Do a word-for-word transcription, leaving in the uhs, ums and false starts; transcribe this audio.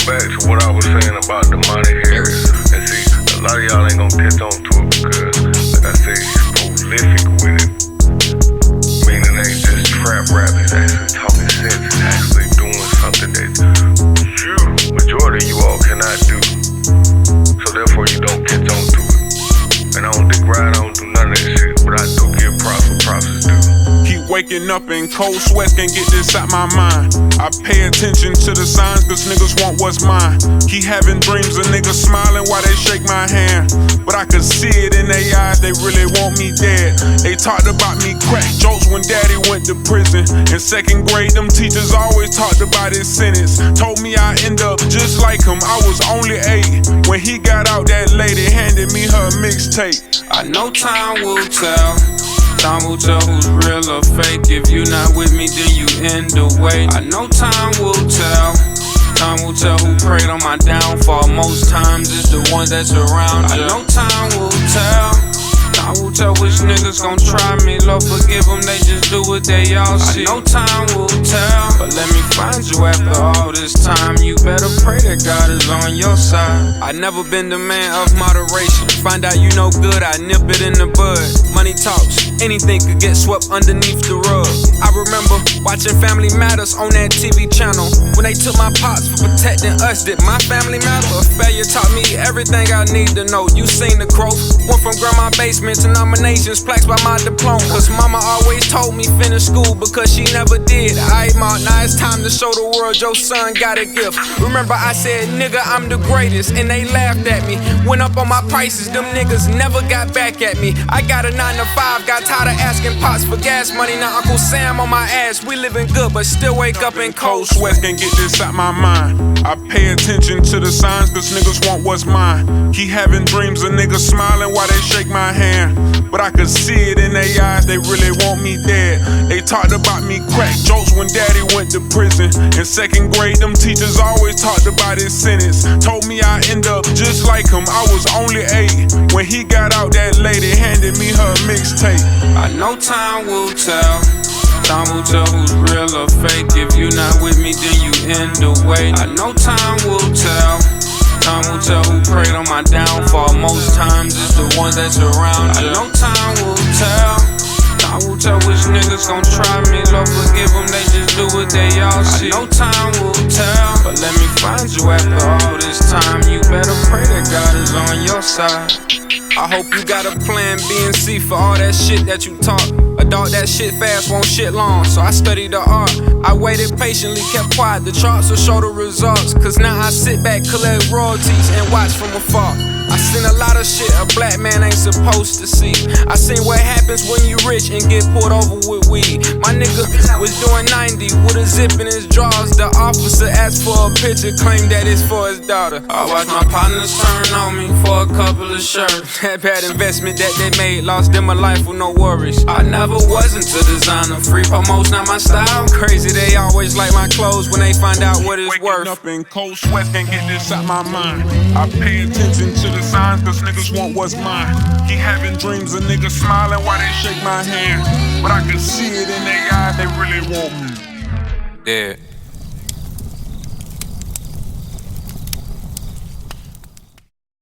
back to what I was saying about the money here. And see, a lot of y'all ain't gonna catch on to it because, like I said, he's prolific with it. Meaning it ain't just trap rap, it's actually talking sense. It's actually doing something that you, majority of you all cannot do. So therefore you don't catch on to it. And I don't dig right, I don't do none of that shit, but I do give props for props is due. Keep waking up in cold sweats, can't get this out my mind. I pay attention to the signs, cause niggas want what's mine. Keep having dreams of niggas smiling while they shake my hand. But I could see it in their eyes, they really want me dead. They talked about me crack jokes when daddy went to prison. In second grade, them teachers always talked about his sentence. Told me I'd end up just like him, I was only eight. When he got out, that lady handed me her mixtape. I know time will tell. Time will tell who's real or fake. If you not with me, then you in the way. I know time will tell. Time will tell who prayed on my downfall. Most times it's the ones that's around you. I know time will tell. Time will tell which niggas gon' try me. Lord forgive them, they just do what they all see. I know time will tell. But let me find you after all this time. You better pray that God is on your side. I never been the man of moderation. Find out you no good, I nip it in the bud. Money talks, anything could get swept underneath the rug. I remember watching Family Matters on that T V channel. When they took my pops for protecting us, did my family matter? A failure taught me everything I need to know. You seen the growth, went from grandma basement to nominations, plaques by my diploma. Cause mama always told me finish school because she never did. Aight ma, now it's time to show the world your son got a gift. Remember I said, nigga, I'm the greatest, and they laughed at me. Went up on my prices, them niggas never got back at me. I got a nine to five, got tired of asking pops for gas money. Now Uncle Sam on my ass, we living good, but still wake up in cold sweats. Can't get this out my mind. I pay attention to the signs, cause niggas want what's mine. Keep having dreams of niggas smiling while they shake my hand. But I could see it in their eyes, they really want me dead. They talked about me crack jokes when daddy went to prison. In second grade, them teachers always talked about his sentence. Told me I'd end up just like him, I was only eight. When he got out, that lady handed me her mixtape. I know time will tell. Time will tell who's real or fake. If you not with me, then you in the way. I know time will tell. Time will tell who prayed on my downfall. Most times it's the ones that's around you. I know time will tell. Time will tell which niggas gon' try me. Lord forgive them, they just do what they all see. I know time will tell. But let me find you after all this time. You better pray that God is on your side. I hope you got a plan B and C for all that shit that you taught. A dog that shit fast won't shit long, so I studied the art. I waited patiently, kept quiet, the charts will show the results. Cause now I sit back, collect royalties, and watch from afar. I seen a lot of shit a black man ain't supposed to see. I seen what happens when you rich and get pulled over with weed. My nigga was doing ninety with a zip in his drawers. The officer asked for a picture, claimed that it's for his daughter. I watched my partners turn on me for a couple of shirts. That bad investment that they made, lost them a life with no worries. I never was into designer, free promos not my style. Crazy, they always like my clothes when they find out what it's Waking worth. up in cold sweats, can't get this out my mind. I pay attention to the signs, cause niggas want what's mine. Keep having dreams of niggas smiling while they shake my hand. But I can see it in their eyes, they really want me Yeah.